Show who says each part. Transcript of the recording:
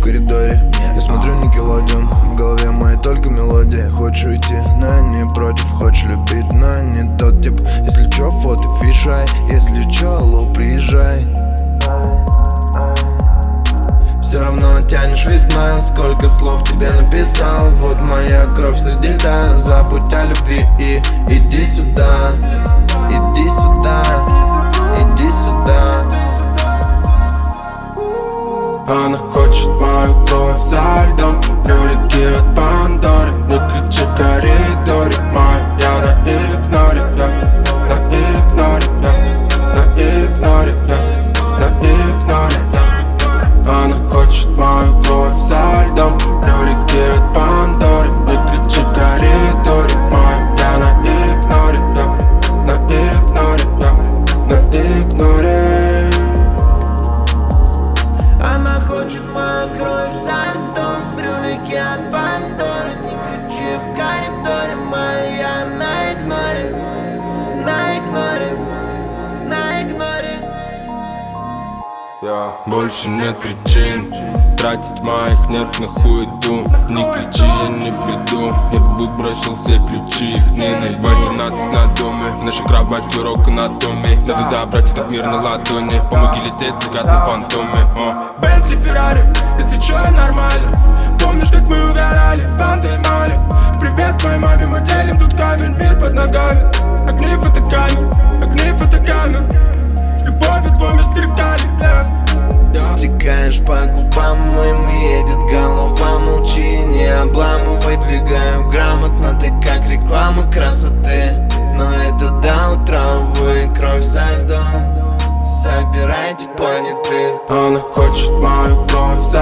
Speaker 1: коридоре. Я смотрю Никелодеон, в голове моей только мелодия. Хочешь уйти, но я не против. Хочешь любить, но я не тот тип. Если чё, фото фишай. Если чё, алло, приезжай. Все равно тянешь весна. Сколько слов тебе написал. Вот моя кровь среди льда. Забудь о любви и иди сюда. Иди сюда. Иди сюда.
Speaker 2: Она хочет мою кровь за льдом. Люлики от Пандоры. Не кричи в коридоре. Моя на игноре, на игноре, на игноре, на игноре. Она хочет мою кровь за льдом. Люлики от Пандоры. Не кричи в коридоре. Моя на игноре, на игноре, на игноре.
Speaker 3: Она хочет мою кровь за льдом. Брюлики от Пандоры. Не кричи в коридоре. Моя на игноре, на игноре, на игноре.
Speaker 2: Больше нет причин тратить моих нерв на хуету. Не кричи, я не приду. Я выбросил все ключи, их не найду. 18 на доме, в нашей кровати урок анатомии. Надо забрать этот мир на ладони. Помоги лететь загадным фантоме. Бентли, Феррари, если чё, нормально. Помнишь, как мы угорали, фанты и мали. Привет моей маме, мы делим тут камень. Мир под ногами, огни фотокамер, огни фотокамер. С любовью твой мистер Кали.
Speaker 1: Стекаешь по губам моим, едет голова. Молчи, не обламывай, двигаю грамотно. Ты как реклама красоты. Но это до утра, увы, кровь за льдом. Собирайте планеты.
Speaker 2: Она хочет мою кровь за